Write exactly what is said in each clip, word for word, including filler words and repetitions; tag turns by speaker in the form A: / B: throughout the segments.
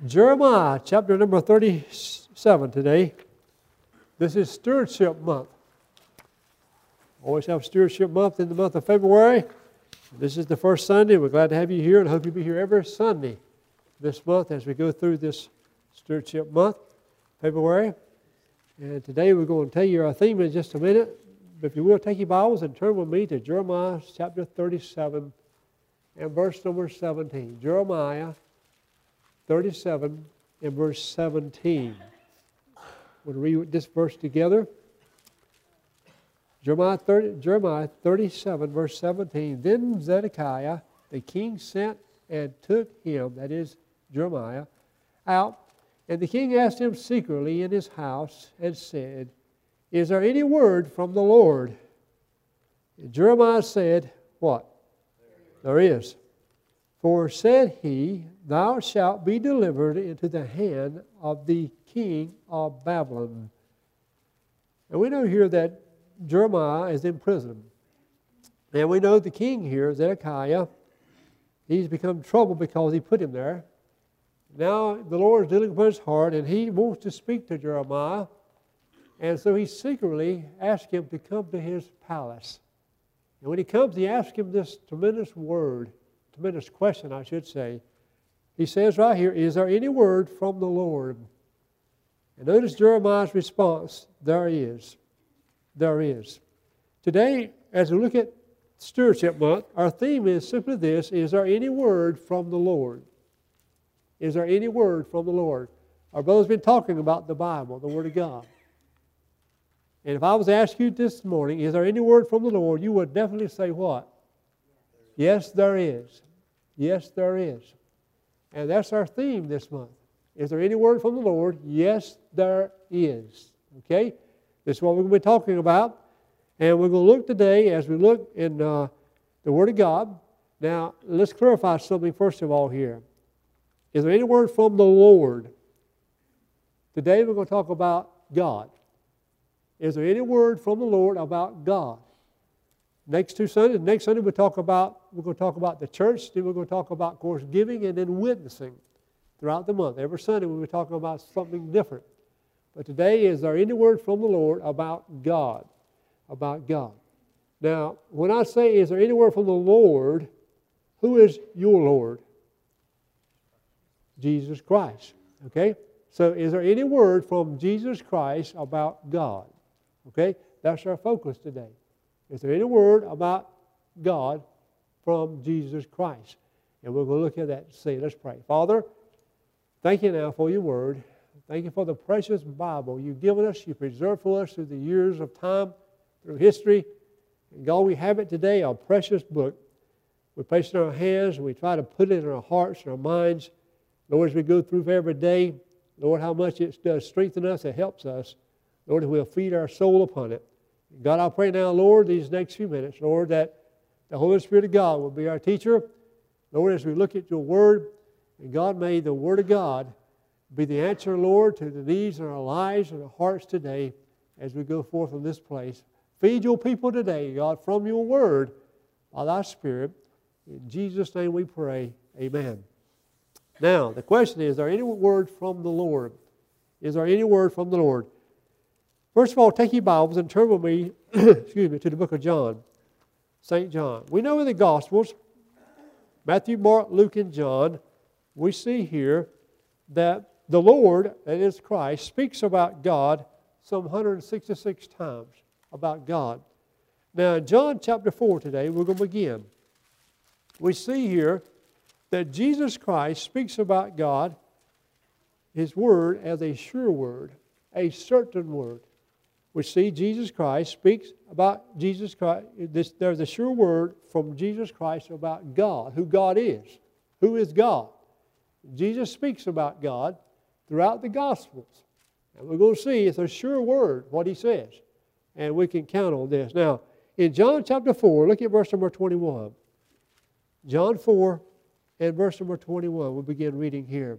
A: Jeremiah chapter number thirty-seven today. This is Stewardship Month. Always have Stewardship Month in the month of February. This is the first Sunday. We're glad to have you here and hope you'll be here every Sunday this month as we go through this Stewardship Month, February. And today we're going to tell you our theme in just a minute. But if you will, take your Bibles and turn with me to Jeremiah chapter thirty-seven and verse number seventeen. Jeremiah thirty-seven and verse seventeen. We'll read this verse together. Jeremiah, thirty, Jeremiah thirty-seven, verse seventeen. Then Zedekiah, the king, sent and took him, that is Jeremiah, out. And the king asked him secretly in his house and said, Is there any word from the Lord? And Jeremiah said, What? There is. For said he, Thou shalt be delivered into the hand of the king of Babylon. And we know here that Jeremiah is in prison. And we know the king here, Zedekiah, he's become trouble because he put him there. Now the Lord is dealing upon his heart, and he wants to speak to Jeremiah. And so he secretly asked him to come to his palace. And when he comes, he asks him this tremendous word, tremendous question, I should say. He says right here, Is there any word from the Lord? And notice Jeremiah's response, There is. There is. Today, as we look at Stewardship Month, our theme is simply this, Is there any word from the Lord? Is there any word from the Lord? Our brother's been talking about the Bible, the Word of God. And if I was to ask you this morning, is there any word from the Lord, you would definitely say what? Yes, there is. Yes, there is. And that's our theme this month. Is there any word from the Lord? Yes, there is. Okay? This is what we're going to be talking about. And we're going to look today as we look in uh, the Word of God. Now, let's clarify something first of all here. Is there any word from the Lord? Today we're going to talk about God. Is there any word from the Lord about God? Next two Sundays, next Sunday we'll talk about, we're going to talk about the church, then we're going to talk about, of course, giving and then witnessing throughout the month. Every Sunday we'll be talking about something different. But today, is there any word from the Lord about God? About God. Now, when I say, is there any word from the Lord, who is your Lord? Jesus Christ. Okay? So, is there any word from Jesus Christ about God? Okay? That's our focus today. Is there any word about God from Jesus Christ? And we're going to look at that and see. Let's pray. Father, thank you now for your word. Thank you for the precious Bible you've given us, you preserved for us through the years of time, through history. And God, we have it today, our precious book. We place it in our hands and we try to put it in our hearts and our minds. Lord, as we go through every day, Lord, how much it does strengthen us, it helps us. Lord, we'll feed our soul upon it. God, I pray now, Lord, these next few minutes, Lord, that the Holy Spirit of God will be our teacher. Lord, as we look at your word, and God, may the word of God be the answer, Lord, to the needs in our lives and our hearts today as we go forth from this place. Feed your people today, God, from your word by thy Spirit. In Jesus' name we pray. Amen. Now, the question is, is there any word from the Lord? Is there any word from the Lord? First of all, take your Bibles and turn with me, excuse me, to the book of John, Saint John. We know in the Gospels, Matthew, Mark, Luke, and John, we see here that the Lord, that is Christ, speaks about God some one hundred sixty-six times, about God. Now, in John chapter four today, we're going to begin. We see here that Jesus Christ speaks about God, His Word, as a sure word, a certain word. We see Jesus Christ speaks about Jesus Christ. This, there's a sure word from Jesus Christ about God, who God is. Who is God? Jesus speaks about God throughout the Gospels. And we're going to see it's a sure word, what He says. And we can count on this. Now, in John chapter four, look at verse number twenty-one. John four and verse number twenty-one. We'll begin reading here.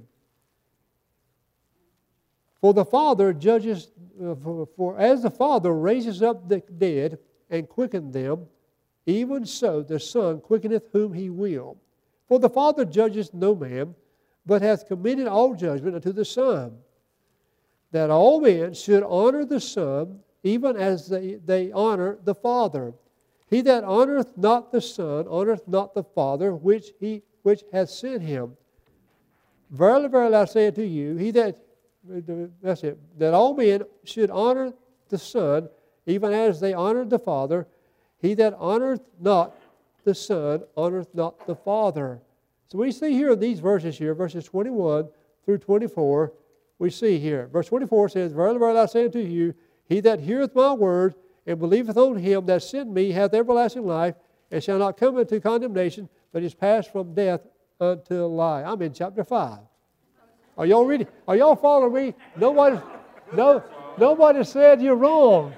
A: For the Father judges, uh, for, for as the Father raises up the dead and quickens them, even so the Son quickeneth whom He will. For the Father judges no man, but hath committed all judgment unto the Son, that all men should honor the Son, even as they, they honor the Father. He that honoreth not the Son honoreth not the Father which he which hath sent him. Verily, verily, I say unto you, he that that's it, that all men should honor the Son, even as they honor the Father. He that honoreth not the Son honoreth not the Father. So we see here in these verses here, verses twenty-one through twenty-four, we see here. Verse twenty-four says, Verily, verily, I say unto you, he that heareth my word and believeth on him that sent me hath everlasting life, and shall not come into condemnation, but is passed from death unto life. I'm in chapter five. Are y'all reading? Are y'all following me? Nobody, no, nobody said you're wrong.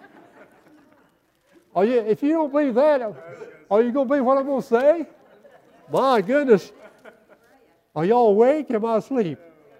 A: Are you? If you don't believe that, are you going to believe what I'm going to say? My goodness. Are y'all awake? Am I asleep?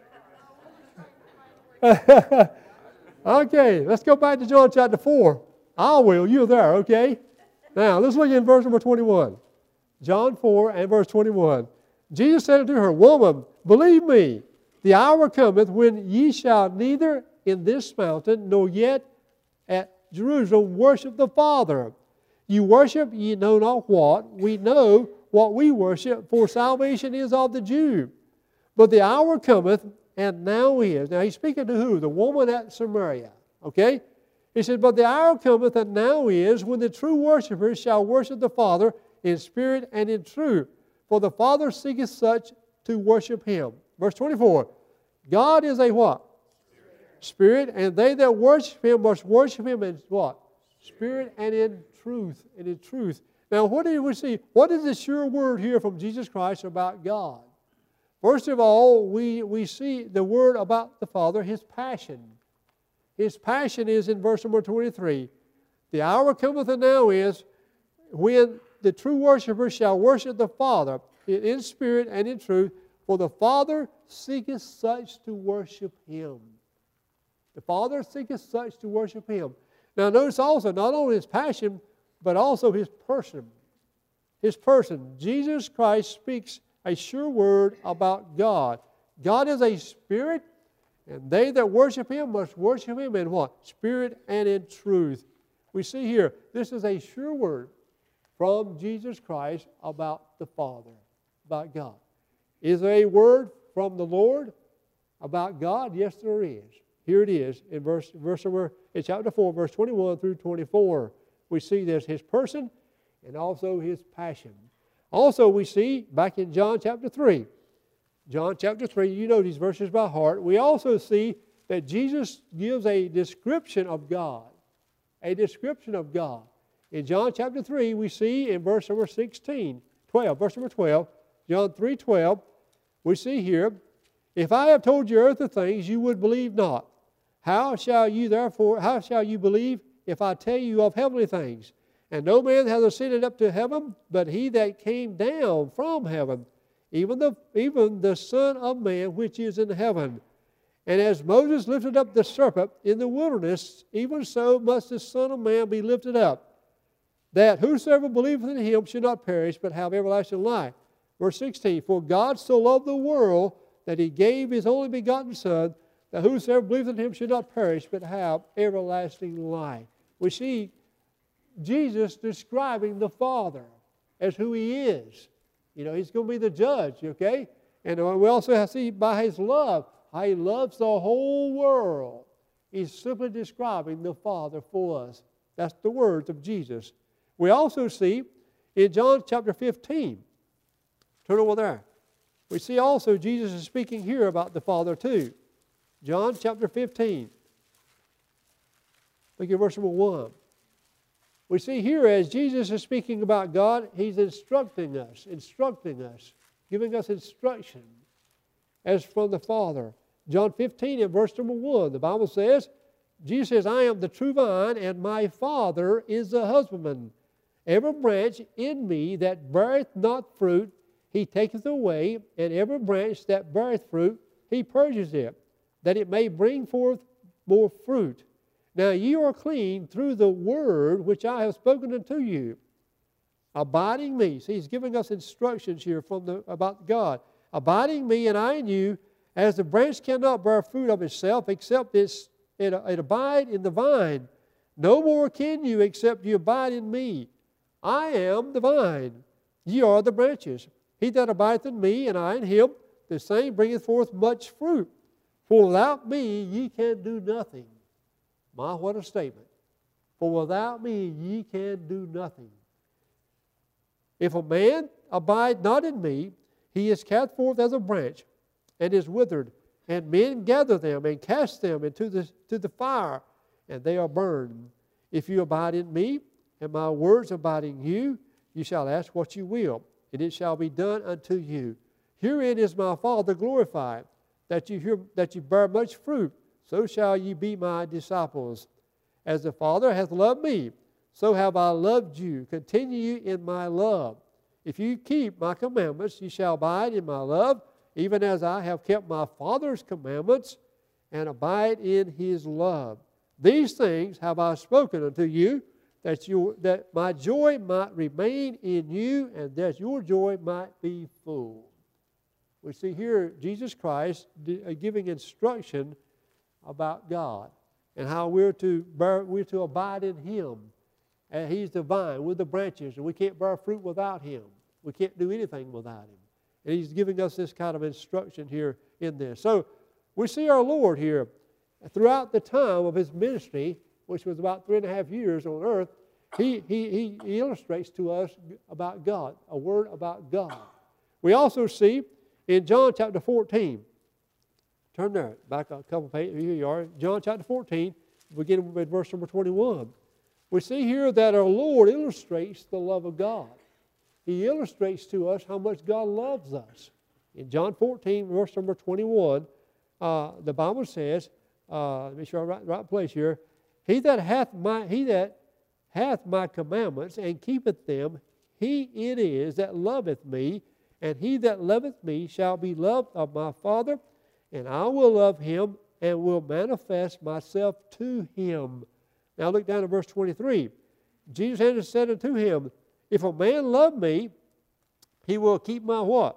A: Okay, let's go back to John chapter four. I will. You're there, okay? Now, let's look in verse number twenty-one. John four and verse twenty-one. Jesus said unto her, Woman, believe me, the hour cometh when ye shall neither in this mountain nor yet at Jerusalem worship the Father. You worship ye know not what. We know what we worship, for salvation is of the Jew. But the hour cometh, and now is. Now he's speaking to who? The woman at Samaria. Okay? He said, But the hour cometh, and now is, when the true worshipers shall worship the Father in spirit and in truth. For the Father seeketh such to worship Him. Verse twenty-four. God is a what? Spirit, and they that worship Him must worship Him in what? Spirit and in truth. And in truth. Now, what do we see? What is the sure word here from Jesus Christ about God? First of all, we, we see the word about the Father, His passion. His passion is in verse number twenty-three. The hour cometh and now is when the true worshipers shall worship the Father in spirit and in truth, for the Father seeketh such to worship Him. The Father seeketh such to worship Him. Now notice also, not only His passion, but also His person. His person. Jesus Christ speaks a sure word about God. God is a spirit, and they that worship Him must worship Him in what? Spirit and in truth. We see here, this is a sure word from Jesus Christ about the Father, about God. Is there a word from the Lord about God? Yes, there is. Here it is in verse, verse number, in chapter four, verse twenty-one through twenty-four. We see this, His person and also His passion. Also we see back in John chapter three. John chapter three, you know these verses by heart. We also see that Jesus gives a description of God. A description of God. In John chapter three, we see in verse number sixteen, twelve, verse number twelve, John three twelve, we see here, If I have told you earthly things, you would believe not. How shall you therefore, how shall you believe if I tell you of heavenly things? And no man hath ascended up to heaven, but He that came down from heaven, even the, even the Son of Man which is in heaven. And as Moses lifted up the serpent in the wilderness, even so must the Son of Man be lifted up, that whosoever believeth in Him should not perish, but have everlasting life. Verse sixteen, For God so loved the world that He gave His only begotten Son, that whosoever believeth in Him should not perish, but have everlasting life. We see Jesus describing the Father as who He is. You know, He's going to be the judge, okay? And we also see by His love, how He loves the whole world. He's simply describing the Father for us. That's the words of Jesus. We also see in John chapter fifteen, turn over there. We see also Jesus is speaking here about the Father too. John chapter fifteen. Look at verse number one. We see here as Jesus is speaking about God, He's instructing us, instructing us, giving us instruction as from the Father. John fifteen and verse number one, the Bible says, Jesus says, I am the true vine, and my Father is the husbandman. Every branch in me that beareth not fruit, He taketh away, and every branch that beareth fruit, He purges it, that it may bring forth more fruit. Now ye are clean through the word which I have spoken unto you. Abiding me. See, He's giving us instructions here from the, about God. Abiding in me and I in you, as the branch cannot bear fruit of itself except it's, it, it abide in the vine, no more can you except you abide in me. I am the vine, ye are the branches. He that abideth in me and I in him, the same bringeth forth much fruit. For without me ye can do nothing. My, what a statement. For without me ye can do nothing. If a man abide not in me, he is cast forth as a branch, and is withered, and men gather them and cast them into the, to the fire, and they are burned. If you abide in me, and my words abide in you, you shall ask what you will, and it shall be done unto you. Herein is my Father glorified, that you hear, that you bear much fruit, so shall ye be my disciples. As the Father hath loved me, so have I loved you. Continue in my love. If you keep my commandments, you shall abide in my love, even as I have kept my Father's commandments, and abide in his love. These things have I spoken unto you, that, you, that my joy might remain in you, and that your joy might be full. We see here Jesus Christ giving instruction about God and how we're to bear, we're to abide in him. And he's the vine, we're the branches, and we can't bear fruit without him. We can't do anything without him. And he's giving us this kind of instruction here in this. So we see our Lord here throughout the time of his ministry, which was about three and a half years on earth. He, he, he illustrates to us about God, a word about God. We also see in John chapter fourteen, turn there, back a couple pages, here you are, John chapter fourteen, beginning with verse number twenty-one. We see here that our Lord illustrates the love of God. He illustrates to us how much God loves us. In John fourteen, verse number twenty-one, uh, the Bible says, uh, let me make sure I'm right, right place here. He that hath my he that hath my commandments and keepeth them, he it is that loveth me, and he that loveth me shall be loved of my Father, and I will love him and will manifest myself to him. Now look down at verse twenty-three. Jesus answered said unto him, if a man love me, he will keep my what?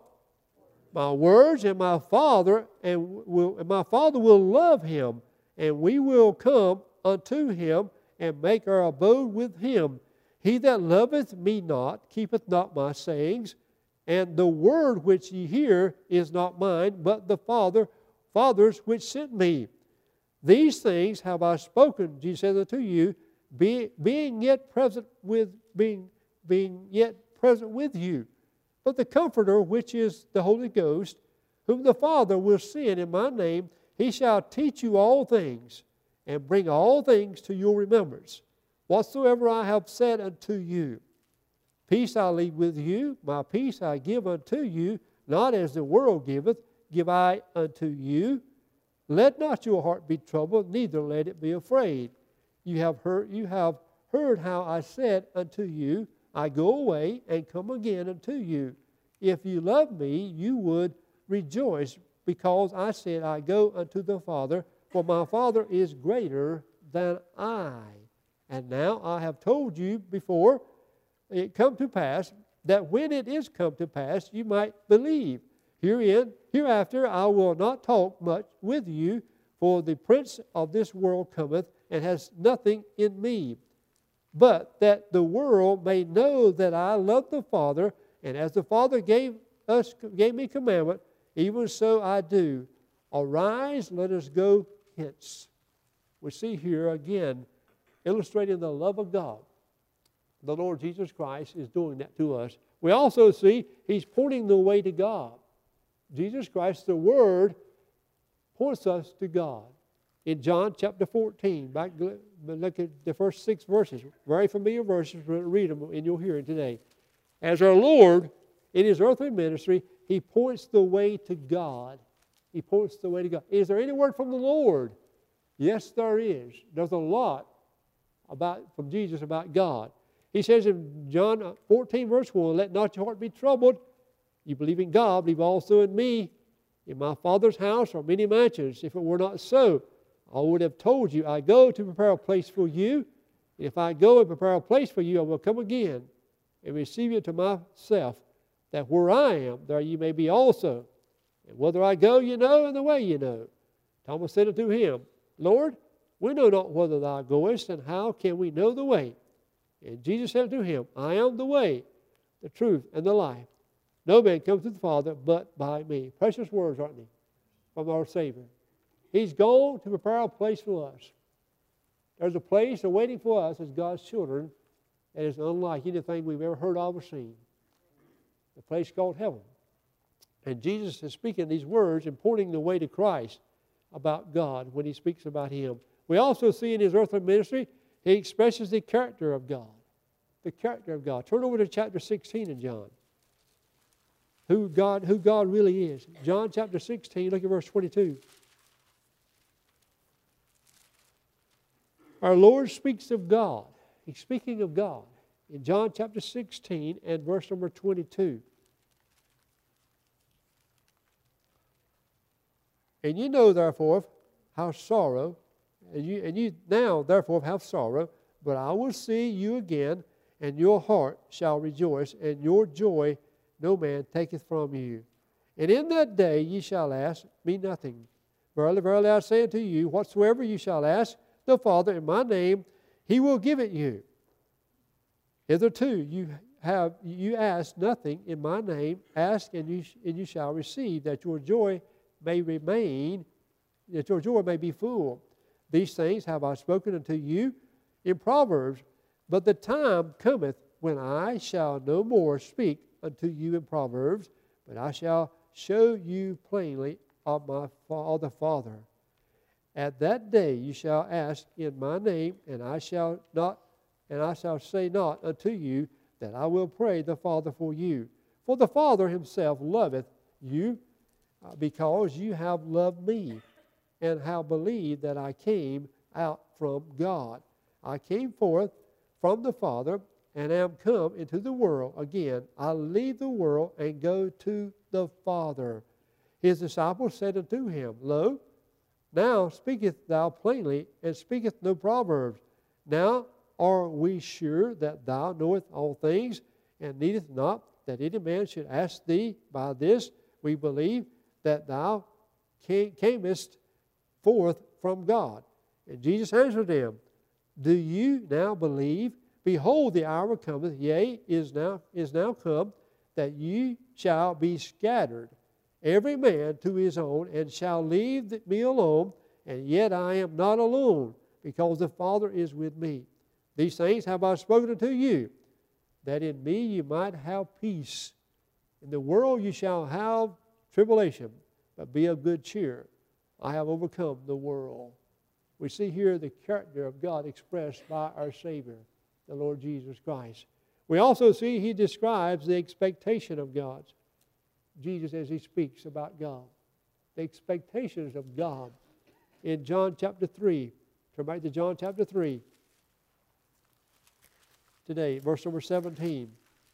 A: My words, and my Father, and will and my Father will love him, and we will come unto him and make our abode with him. He that loveth me not keepeth not my sayings, and the word which ye hear is not mine, but the Father, Father's which sent me. These things have I spoken, Jesus said unto you, be, being yet present with being being yet present with you. But the Comforter, which is the Holy Ghost, whom the Father will send in my name, he shall teach you all things, and bring all things to your remembrance, whatsoever I have said unto you. Peace I leave with you, my peace I give unto you, not as the world giveth, give I unto you. Let not your heart be troubled, neither let it be afraid. You have heard, you have heard how I said unto you, I go away and come again unto you. If you love me, you would rejoice, because I said, I go unto the Father, for my Father is greater than I. And now I have told you before it come to pass, that when it is come to pass, you might believe. Herein, hereafter I will not talk much with you, for the prince of this world cometh, and has nothing in me. But that the world may know that I love the Father, and as the Father gave us gave me commandment, even so I do. Arise, let us go hence. We see here again, illustrating the love of God. The Lord Jesus Christ is doing that to us. We also see he's pointing the way to God. Jesus Christ, the Word, points us to God. In John chapter fourteen, back look at the first six verses, very familiar verses, read them in your hearing today. As our Lord, in his earthly ministry, he points the way to God. He points the way to God. Is there any word from the Lord? Yes, there is. There's a lot about from Jesus about God. He says in John fourteen, verse one, let not your heart be troubled. You believe in God, believe also in me. In my Father's house are many mansions. If it were not so, I would have told you, I go to prepare a place for you. If I go and prepare a place for you, I will come again and receive you to myself, that where I am, there you may be also. And whither I go, you know, and the way you know. Thomas said unto him, Lord, we know not whither thou goest, and how can we know the way? And Jesus said unto him, I am the way, the truth, and the life. No man comes to the Father but by me. Precious words, aren't they, from our Savior. He's gone to prepare a place for us. There's a place awaiting for us as God's children that is unlike anything we've ever heard of or seen. The place called heaven. And Jesus is speaking these words and pointing the way to Christ about God when he speaks about him. We also see in his earthly ministry, he expresses the character of God. The character of God. Turn over to chapter sixteen in John. Who God, who God really is. John chapter sixteen, look at verse twenty-two. Our Lord speaks of God. He's speaking of God in John chapter sixteen and verse number twenty-two. And you know, therefore, how sorrow, and you, and you now, therefore, have sorrow, but I will see you again, and your heart shall rejoice, and your joy no man taketh from you. And in that day ye shall ask me nothing. Verily, verily, I say unto you, whatsoever you shall ask the Father in my name, he will give it you. Hitherto you have you ask nothing in my name. Ask and you and you shall receive, that your joy may remain, that your joy may be full. These things have I spoken unto you in Proverbs, but the time cometh when I shall no more speak unto you in Proverbs, but I shall show you plainly of my of the Father. At that day you shall ask in my name, and I shall not, and I shall say not unto you that I will pray the Father for you. For the Father himself loveth you, uh, because you have loved me, and have believed that I came out from God. I came forth from the Father, and am come into the world. Again, I leave the world and go to the Father. His disciples said unto him, Lo, now speaketh thou plainly, and speaketh no proverbs. Now are we sure that thou knowest all things, and needeth not that any man should ask thee? By this we believe that thou camest forth from God. And Jesus answered them, Do you now believe? Behold, the hour cometh, yea, is now, is now come, that ye shall be scattered, every man to his own, and shall leave me alone, and yet I am not alone, because the Father is with me. These things have I spoken unto you, that in me you might have peace. In the world you shall have tribulation, but be of good cheer. I have overcome the world. We see here the character of God expressed by our Savior, the Lord Jesus Christ. We also see he describes the expectation of God. Jesus as he speaks about God. The expectations of God. In John chapter three. Turn back to John chapter three. Today, verse number seventeen.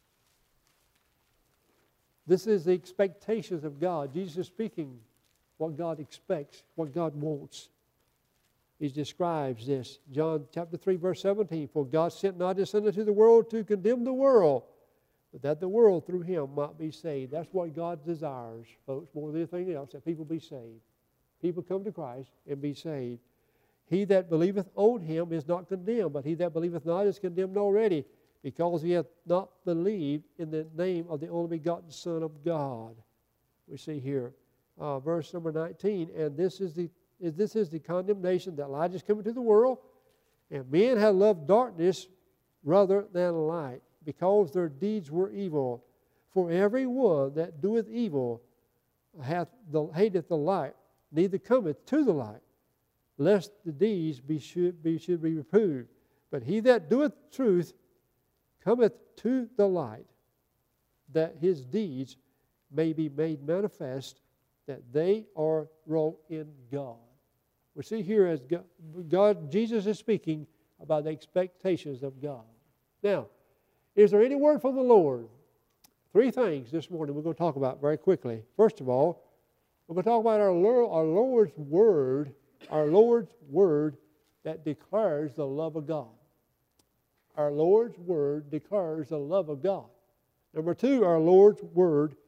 A: This is the expectations of God. Jesus is speaking what God expects, what God wants. He describes this. John chapter three, verse seventeen. For God sent not his Son into the world to condemn the world, but that the world through him might be saved. That's what God desires, folks, more than anything else, that people be saved. People come to Christ and be saved. He that believeth on him is not condemned, but he that believeth not is condemned already, because he hath not believed in the name of the only begotten Son of God. We see here, uh, verse number nineteen, and this is the is this is the condemnation that light is coming to the world, and men have loved darkness rather than light, because their deeds were evil. For every one that doeth evil hath the, hateth the light, neither cometh to the light, lest the deeds be should be should be reproved. But he that doeth truth cometh to the light, that his deeds may be made manifest, that they are wrought in God. We see here as God, God, Jesus is speaking about the expectations of God. Now, is there any word from the Lord? Three things this morning we're going to talk about very quickly. First of all, we're going to talk about our Lord, our Lord's word, our Lord's word that declares the love of God. Our Lord's word declares the love of God. Number two, our Lord's word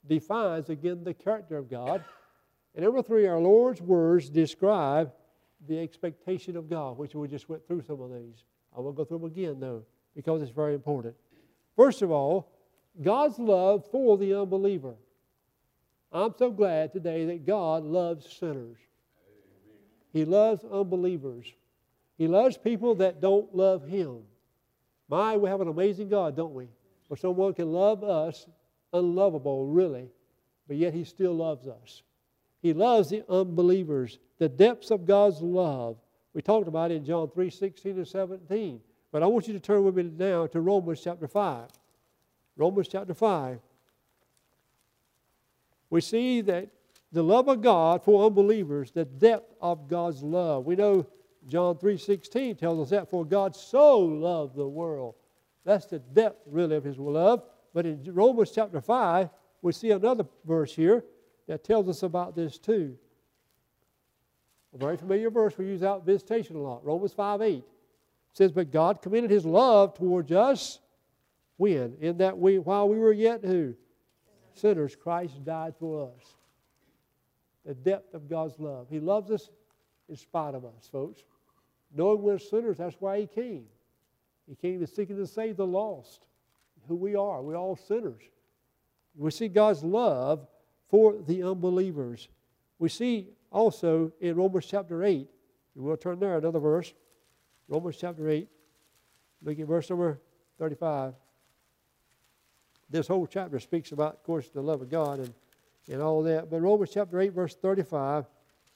A: defines, again, the character of God. And number three, our Lord's words describe the expectation of God, which we just went through some of these. I won't go through them again, though, because it's very important. First of all, God's love for the unbeliever. I'm so glad today that God loves sinners. He loves unbelievers. He loves people that don't love Him. My, we have an amazing God, don't we? Where someone can love us, unlovable, really, but yet He still loves us. He loves the unbelievers. The depths of God's love. We talked about it in John three, sixteen and seventeen. But I want you to turn with me now to Romans chapter five. Romans chapter five. We see that the love of God for unbelievers, the depth of God's love. We know John three sixteen tells us that, for God so loved the world. That's the depth, really, of His love. But in Romans chapter five, we see another verse here that tells us about this too. A very familiar verse we use out in visitation a lot. Romans five eight says, but God commended His love towards us, when? In that we, while we were yet who? Sinners, Christ died for us. The depth of God's love. He loves us in spite of us, folks. Knowing we're sinners, that's why He came. He came to seek and to save the lost. Who we are. We're all sinners. We see God's love for the unbelievers. We see also in Romans chapter eight, and we'll turn there, another verse. Romans chapter eight, look at verse number thirty-five. This whole chapter speaks about, of course, the love of God and, and all that. But Romans chapter eight, verse thirty-five,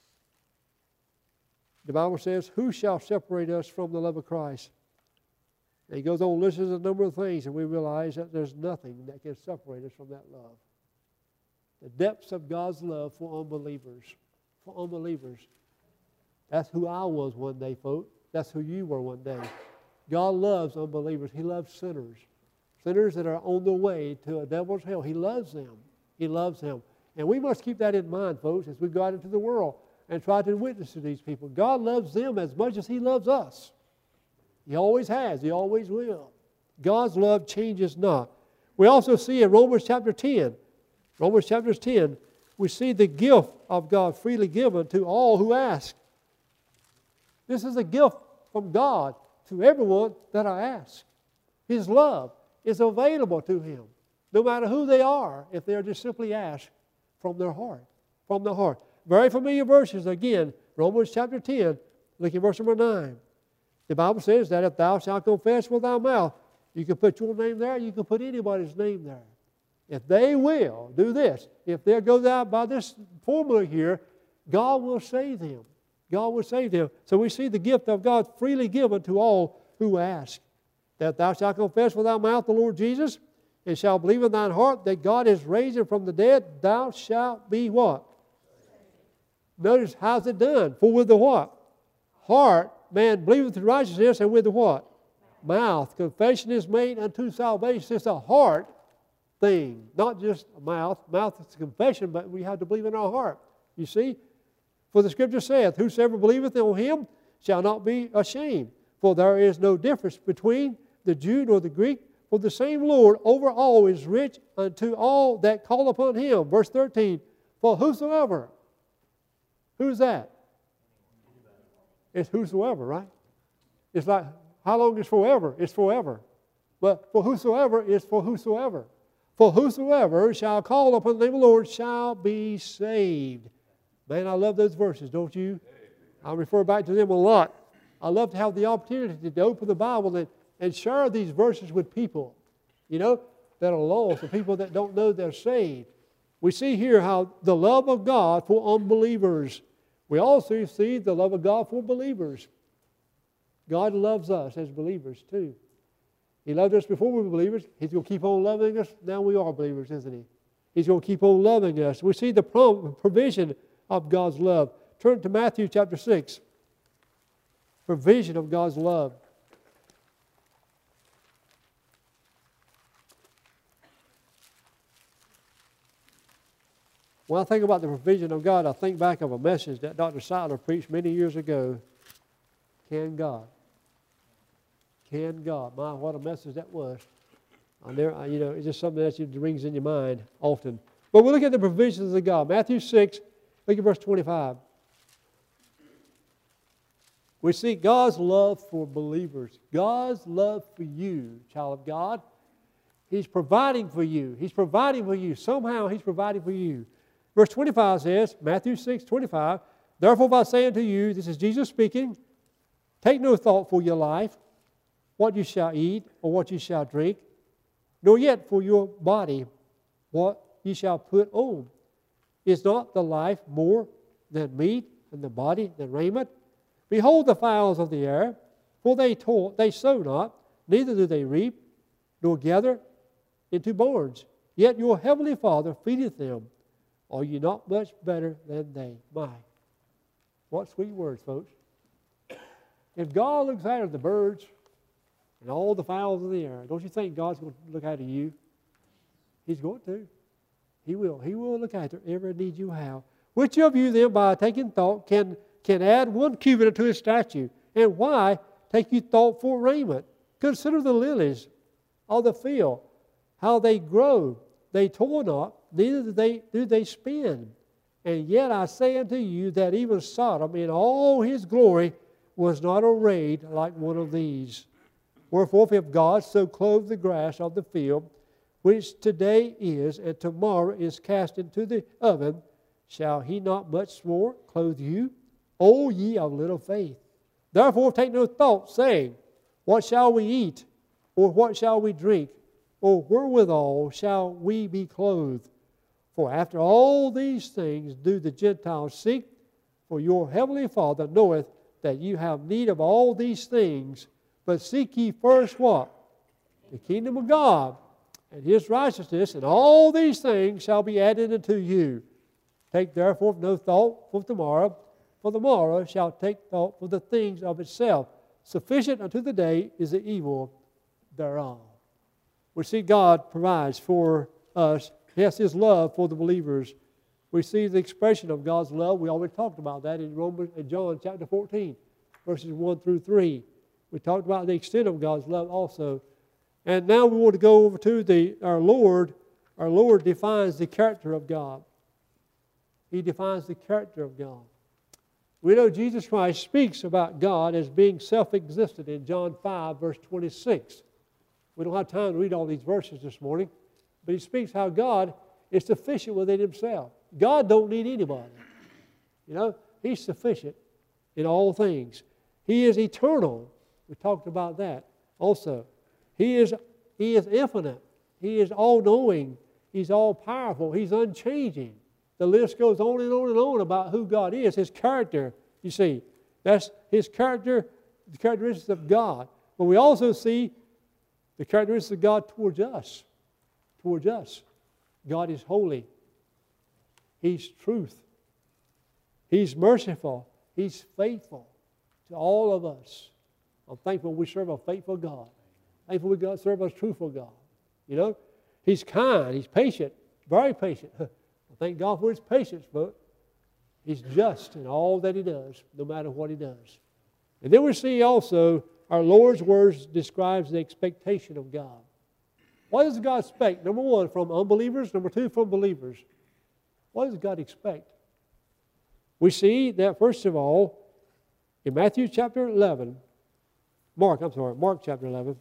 A: the Bible says, who shall separate us from the love of Christ? And he goes on and lists a number of things, and we realize that there's nothing that can separate us from that love. The depths of God's love for unbelievers. For unbelievers. That's who I was one day, folks. That's who you were one day. God loves unbelievers. He loves sinners. Sinners that are on the way to a devil's hell. He loves them. He loves them. And we must keep that in mind, folks, as we go out into the world and try to witness to these people. God loves them as much as He loves us. He always has. He always will. God's love changes not. We also see in Romans chapter ten, Romans chapter ten, we see the gift of God freely given to all who ask. This is a gift from God to everyone that I ask. His love is available to him, no matter who they are, if they're just simply asked from their heart. From their heart. Very familiar verses, again, Romans chapter ten, look at verse number nine. The Bible says that if thou shalt confess with thy mouth, you can put your name there, you can put anybody's name there. If they will do this, if they'll go down by this formula here, God will save them. God will save them. So we see the gift of God freely given to all who ask. That thou shalt confess with thy mouth the Lord Jesus, and shalt believe in thine heart that God is raised him from the dead, thou shalt be what? Notice how's it done? For with the what? Heart, man believeth in righteousness, and with the what? Mouth. Confession is made unto salvation. It's a heart thing, not just a mouth. Mouth is a confession, but we have to believe in our heart. You see? For the Scripture saith, whosoever believeth on him shall not be ashamed. For there is no difference between the Jew nor the Greek, for the same Lord over all is rich unto all that call upon him. Verse thirteen, for whosoever. Who's that? It's whosoever, right? It's like, how long is forever? It's forever. But for whosoever is for whosoever. For whosoever shall call upon the name of the Lord shall be saved. Man, I love those verses, don't you? I refer back to them a lot. I love to have the opportunity to open the Bible and, and share these verses with people, you know, that are lost, the people that don't know they're saved. We see here how the love of God for unbelievers. We also see the love of God for believers. God loves us as believers too. He loved us before we were believers. He's going to keep on loving us. Now we are believers, isn't He? He's going to keep on loving us. We see the provision of God's love. Turn to Matthew chapter six. Provision of God's love. When I think about the provision of God, I think back of a message that Doctor Seiler preached many years ago. Can God? Can God? My, what a message that was. I never, I, you know, it's just something that rings in your mind often. But we'll look at the provisions of God. Matthew six, look at verse twenty-five. We see God's love for believers. God's love for you, child of God. He's providing for you. He's providing for you. Somehow He's providing for you. Verse twenty-five says, Matthew six, twenty-five, therefore if I say unto you, this is Jesus speaking, take no thought for your life, what you shall eat or what you shall drink, nor yet for your body, what you shall put on. Is not the life more than meat, and the body than raiment? Behold the fowls of the air, for they toil, they sow not, neither do they reap, nor gather into barns. Yet your heavenly Father feedeth them. Are you not much better than they? My, what sweet words, folks. If God looks after the birds and all the fowls of the air, don't you think God's going to look after you? He's going to. He will. He will look after every need you have. Which of you then, by taking thought, can, can add one cubit unto his stature? And why take you thought for raiment? Consider the lilies of the field, how they grow. They toil not, neither do they, do they spin. And yet I say unto you that even Sodom in all his glory was not arrayed like one of these. Wherefore, if God so clothe the grass of the field, which today is and tomorrow is cast into the oven, shall He not much more clothe you, O ye of little faith? Therefore take no thought, saying, what shall we eat, or what shall we drink, or wherewithal shall we be clothed? For after all these things do the Gentiles seek, for your heavenly Father knoweth that you have need of all these things. But seek ye first what? The kingdom of God and His righteousness, and all these things shall be added unto you. Take therefore no thought for tomorrow, for the morrow shall take thought for the things of itself. Sufficient unto the day is the evil thereof. We see God provides for us. He has His love for the believers. We see the expression of God's love. We already talked about that in Romans, in John chapter fourteen, verses one through three. We talked about the extent of God's love also. And now we want to go over to the our Lord. Our Lord defines the character of God. He defines the character of God. We know Jesus Christ speaks about God as being self-existent in John five, verse twenty-six. We don't have time to read all these verses this morning, but He speaks how God is sufficient within Himself. God don't need anybody. You know, He's sufficient in all things. He is eternal. We talked about that also. He is, he is infinite. He is all-knowing. He's all-powerful. He's unchanging. The list goes on and on and on about who God is, His character. You see, that's His character, the characteristics of God. But we also see the characteristics of God towards us. Towards us. God is holy. He's truth. He's merciful. He's faithful to all of us. I'm thankful we serve a faithful God. Thankful we God serve a truthful God. You know, He's kind. He's patient. Very patient. Thank God for His patience, but He's just in all that He does, no matter what He does. And then we see also our Lord's words describes the expectation of God. What does God expect? Number one, from unbelievers. Number two, from believers. What does God expect? We see that, first of all, in Matthew chapter eleven, Mark, I'm sorry, Mark chapter eleven,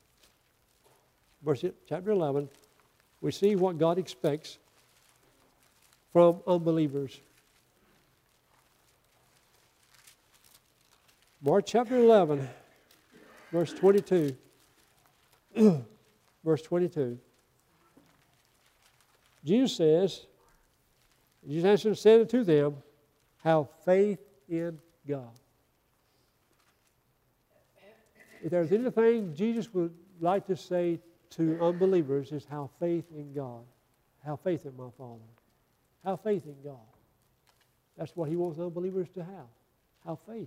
A: verse chapter eleven, we see what God expects from unbelievers. Mark chapter eleven, verse twenty-two. Verse twenty-two. Jesus says, Jesus answered and said unto them, have faith in God. If there's anything Jesus would like to say to unbelievers is have faith in God. Have faith in my Father. Have faith in God. That's what He wants unbelievers to have. Have faith.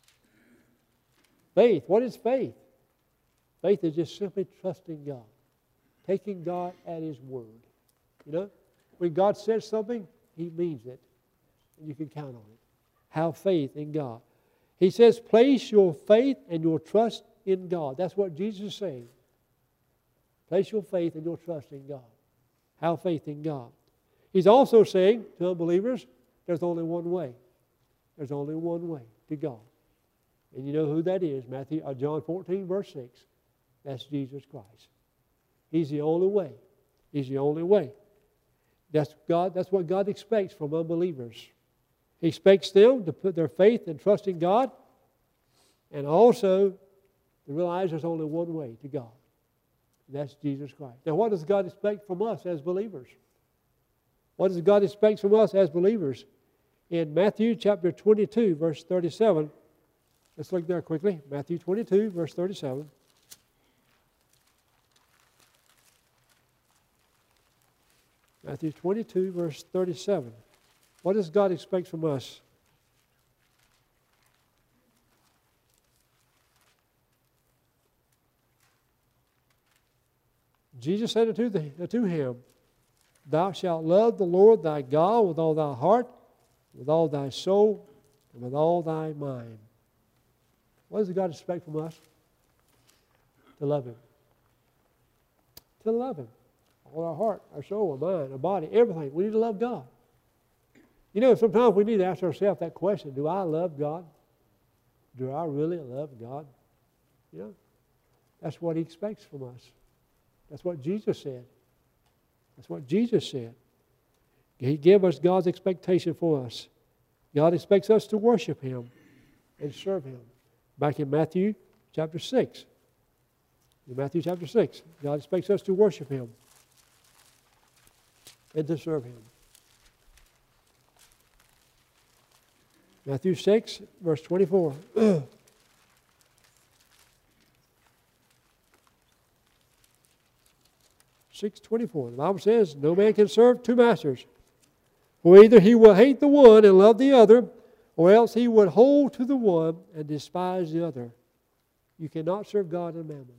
A: Faith. What is faith? Faith is just simply trusting God. Taking God at His word. You know, when God says something, He means it. And you can count on it. Have faith in God. He says, place your faith and your trust in God. That's what Jesus is saying. Place your faith and your trust in God. Have faith in God. He's also saying to unbelievers, there's only one way. There's only one way to God. And you know who that is, Matthew, uh, John fourteen, verse six. That's Jesus Christ. He's the only way. He's the only way. That's God. That's what God expects from unbelievers. He expects them to put their faith and trust in God, and also to realize there's only one way to God. That's Jesus Christ. Now, what does God expect from us as believers? What does God expect from us as believers? In Matthew chapter twenty-two, verse thirty-seven, let's look there quickly. Matthew twenty-two, verse thirty-seven. Matthew twenty-two, verse thirty-seven. What does God expect from us? Jesus said unto, the, unto him, Thou shalt love the Lord thy God with all thy heart, with all thy soul, and with all thy mind. What does God expect from us? To love Him. To love Him. All our heart, our soul, our mind, our body, everything. We need to love God. You know, sometimes we need to ask ourselves that question, do I love God? Do I really love God? You know, that's what He expects from us. That's what Jesus said. That's what Jesus said. He gave us God's expectation for us. God expects us to worship Him and serve Him. Back in Matthew chapter six. In Matthew chapter six, God expects us to worship Him and to serve Him. Matthew six, verse twenty-four. six twenty-four. The Bible says, no man can serve two masters. For either he will hate the one and love the other, or else he would hold to the one and despise the other. You cannot serve God and mammon.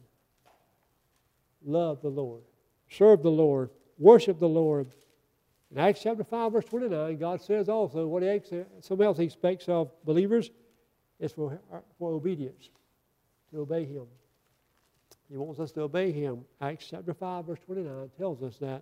A: Love the Lord. Serve the Lord. Worship the Lord. In Acts chapter five, verse twenty-nine, God says also what he, something else He expects of believers is for, for obedience, to obey Him. He wants us to obey Him. Acts chapter five, verse twenty-nine tells us that,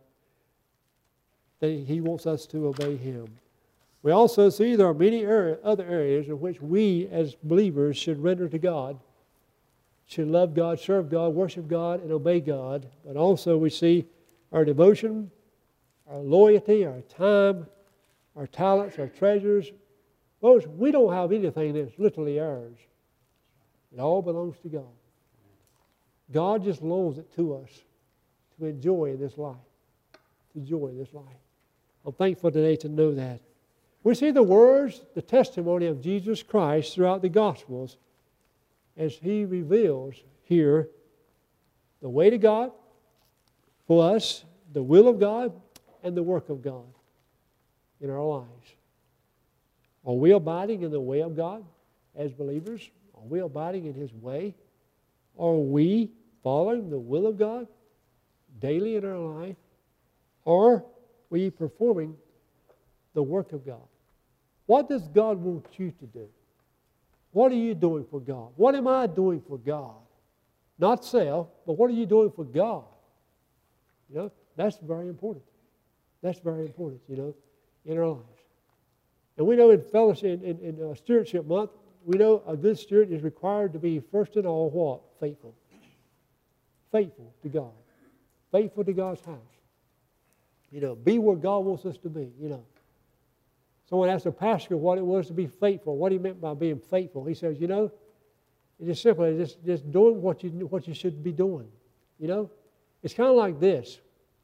A: that He wants us to obey Him. We also see there are many area, other areas in which we as believers should render to God, should love God, serve God, worship God, and obey God. But also we see our devotion, our loyalty, our time, our talents, our treasures. Folks, we don't have anything that's literally ours. It all belongs to God. God just loans it to us to enjoy in this life. To enjoy in this life. I'm thankful today to know that. We see the words, the testimony of Jesus Christ throughout the Gospels as He reveals here the way to God for us, the will of God, and the work of God in our lives. Are we abiding in the way of God as believers? Are we abiding in His way? Are we following the will of God daily in our life? Or are we performing the work of God? What does God want you to do? What are you doing for God? What am I doing for God? Not self, but what are you doing for God? You know, that's very important. That's very important, you know, in our lives. And we know in fellowship, in, in, in uh, stewardship month, we know a good steward is required to be first in all what? Faithful. Faithful to God. Faithful to God's house. You know, be where God wants us to be, you know. Someone asked a pastor what it was to be faithful, what he meant by being faithful. He says, you know, it's just simply just, just doing what you, what you should be doing, you know. It's kind of like this.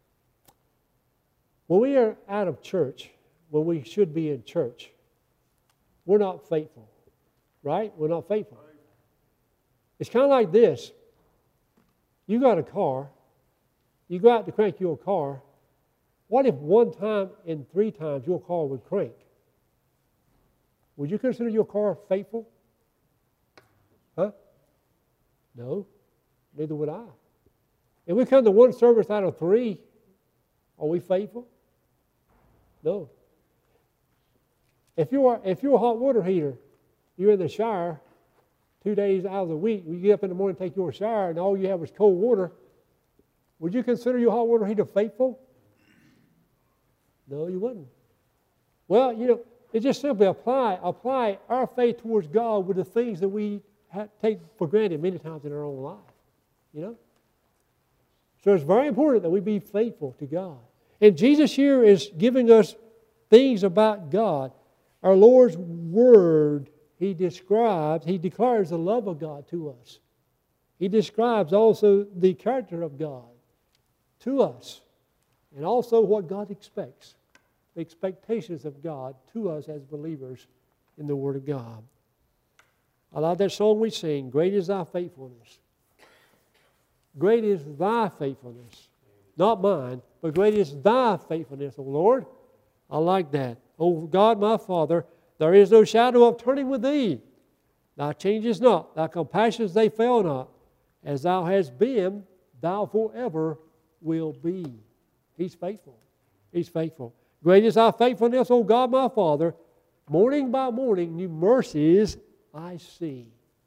A: When we are out of church, when we should be in church, we're not faithful. Right? We're not faithful. It's kind of like this. You got a car. You go out to crank your car. What if one time in three times your car would crank? Would you consider your car faithful? Huh? No. Neither would I. If we come to one service out of three, are we faithful? No. If you're, if you're a hot water heater, you're in the shower two days out of the week, you get up in the morning and take your shower, and all you have is cold water, would you consider your hot water heater faithful? No, you wouldn't. Well, you know, it just simply apply apply our faith towards God with the things that we ha- take for granted many times in our own life. You know? So it's very important that we be faithful to God. And Jesus here is giving us things about God. Our Lord's Word, He describes, He declares the love of God to us. He describes also the character of God to us, and also what God expects, the expectations of God to us as believers in the Word of God. I like that song we sing, "Great is Thy faithfulness." Great is Thy faithfulness. Not mine, but great is Thy faithfulness, O Lord. I like that. O God, my Father, there is no shadow of turning with Thee. Thou changest not. Thy compassions, they fail not. As Thou hast been, Thou forever will be. He's faithful. He's faithful. Great is Thy faithfulness, O God, my Father. Morning by morning, new mercies I see.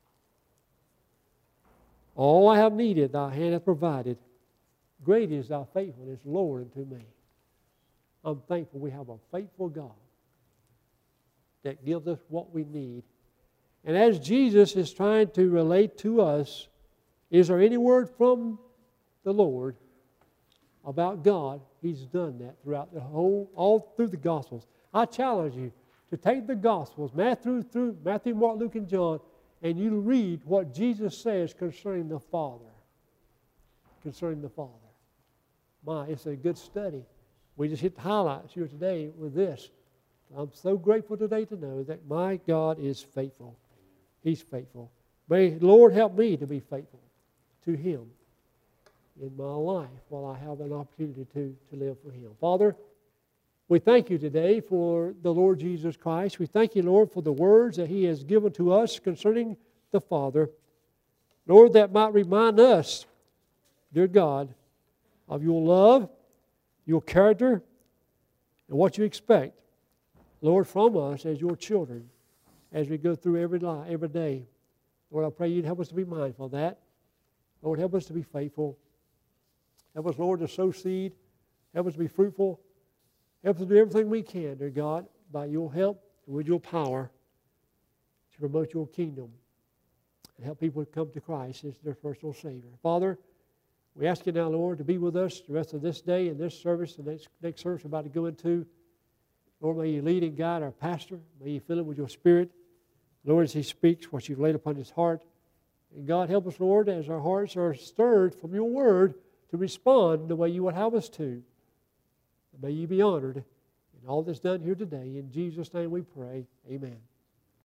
A: All I have needed, Thy hand hath provided. Great is Thy faithfulness, Lord, unto me. I'm thankful we have a faithful God that gives us what we need. And as Jesus is trying to relate to us, is there any word from the Lord about God? He's done that throughout the whole, all through the Gospels. I challenge you to take the Gospels, Matthew, through Matthew, Mark, Luke, and John, and you read what Jesus says concerning the Father. Concerning the Father. My, it's a good study. We just hit the highlights here today with this. I'm so grateful today to know that my God is faithful. He's faithful. May the Lord help me to be faithful to Him in my life while I have an opportunity to, to live for Him. Father, we thank You today for the Lord Jesus Christ. We thank You, Lord, for the words that He has given to us concerning the Father. Lord, that might remind us, dear God, of Your love, Your character, and what You expect, Lord, from us as Your children as we go through every life, every day. Lord, I pray You'd help us to be mindful of that. Lord, help us to be faithful. Help us, Lord, to sow seed. Help us to be fruitful. Help us to do everything we can, dear God, by Your help and with Your power to promote Your kingdom and help people to come to Christ as their personal Savior. Father, we ask You now, Lord, to be with us the rest of this day and this service, the next, next service we're about to go into. Lord, may You lead and guide our pastor. May You fill him with Your Spirit. Lord, as he speaks what You've laid upon his heart. And God, help us, Lord, as our hearts are stirred from Your Word to respond the way You would have us to. And may You be honored in all that's done here today. In Jesus' name we pray. Amen.